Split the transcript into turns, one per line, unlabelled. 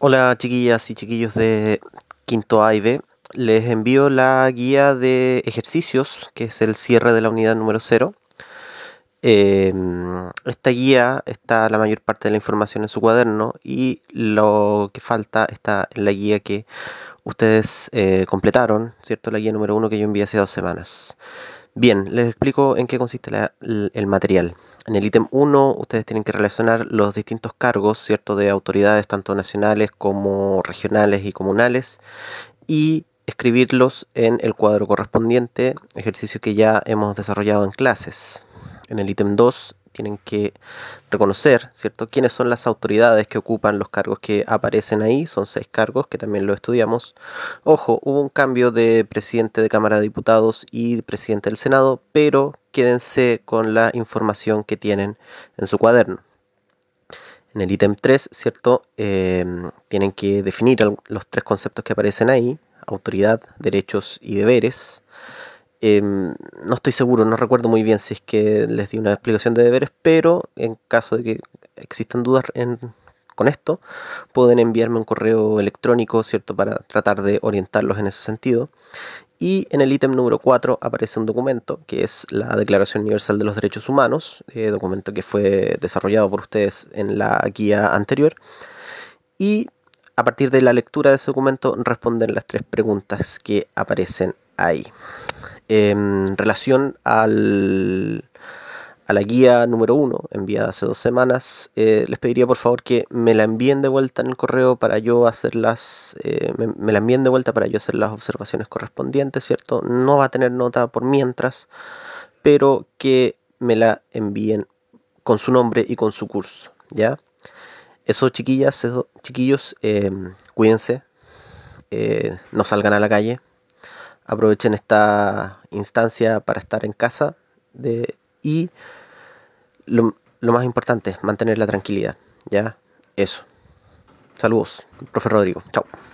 Hola chiquillas y chiquillos de quinto A y B. Les envío la guía de ejercicios, que es el cierre de la unidad número 0. Esta guía está la mayor parte de la información en su cuaderno y lo que falta está en la guía que ustedes completaron, ¿cierto? La guía número 1 que yo envié hace 2 semanas. Bien, les explico en qué consiste el material. En el ítem 1, ustedes tienen que relacionar los distintos cargos, ¿cierto?, de autoridades tanto nacionales como regionales y comunales y escribirlos en el cuadro correspondiente, ejercicio que ya hemos desarrollado en clases. En el ítem 2 tienen que reconocer, ¿cierto?, quiénes son las autoridades que ocupan los cargos que aparecen ahí. Son 6 cargos que también lo estudiamos. Ojo, hubo un cambio de presidente de Cámara de Diputados y presidente del Senado, pero quédense con la información que tienen en su cuaderno. En el ítem 3, ¿cierto? Tienen que definir los 3 conceptos que aparecen ahí: autoridad, derechos y deberes. No estoy seguro, no recuerdo muy bien si es que les di una explicación de deberes, pero en caso de que existan dudas con esto, pueden enviarme un correo electrónico, ¿cierto?, para tratar de orientarlos en ese sentido. Y en el ítem número 4 aparece un documento que es la Declaración Universal de los Derechos Humanos, documento que fue desarrollado por ustedes en la guía anterior. Y a partir de la lectura de ese documento responder las 3 preguntas que aparecen ahí. En relación a la guía número 1 enviada hace 2 semanas, les pediría por favor que me la envíen de vuelta en el correo para yo hacer me la envíen de vuelta para yo hacer las observaciones correspondientes, ¿cierto? No va a tener nota por mientras, pero que me la envíen con su nombre y con su curso, ¿ya? Eso, chiquillas, eso, chiquillos, cuídense, no salgan a la calle, aprovechen esta instancia para estar en casa y lo más importante, mantener la tranquilidad, ¿ya? Eso. Saludos, profe Rodrigo. Chao.